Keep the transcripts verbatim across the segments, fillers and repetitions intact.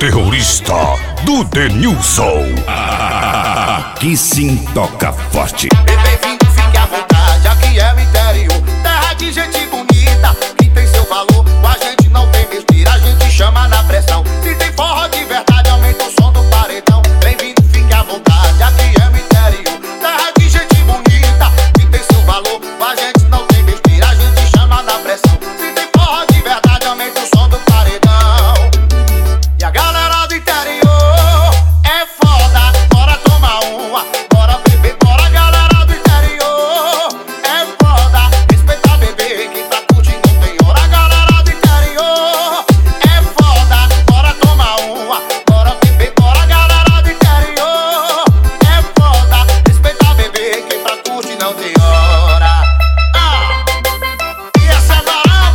terrorista do Denilson. Aqui sim toca forte. Bem-vindo, fique à vontade, aqui é o interior, terra de gente bonita, que tem seu valor. Com a gente não tem besteira, a gente chama na pressão. Se tem forró de verdade, aumenta o som do paredão. Bem-vindo, fique à vontade, aqui é o interior, terra de gente bonita, que tem seu valor. Com a gente não tem besteira, a gente chama na pressão. Se tem forró de verdade, aumenta o som do paredão. E a galera do interior é foda, bora tomar uma, bora beber, bora galera do interior é foda, respeita bebê, quem tá curtindo não tem hora. Galera do interior é foda, bora tomar uma, bora beber, bora galera do interior é foda, respeita bebê, quem tá curtindo não tem hora. Ah, e essa é barão,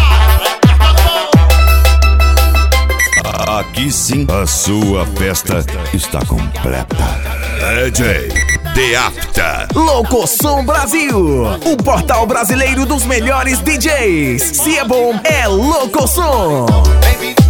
papai. Aqui sim a sua festa está completa. D J The After. Locosom Brasil, o portal brasileiro dos melhores D Js. Se é bom, é Locosom. Bem-vindo.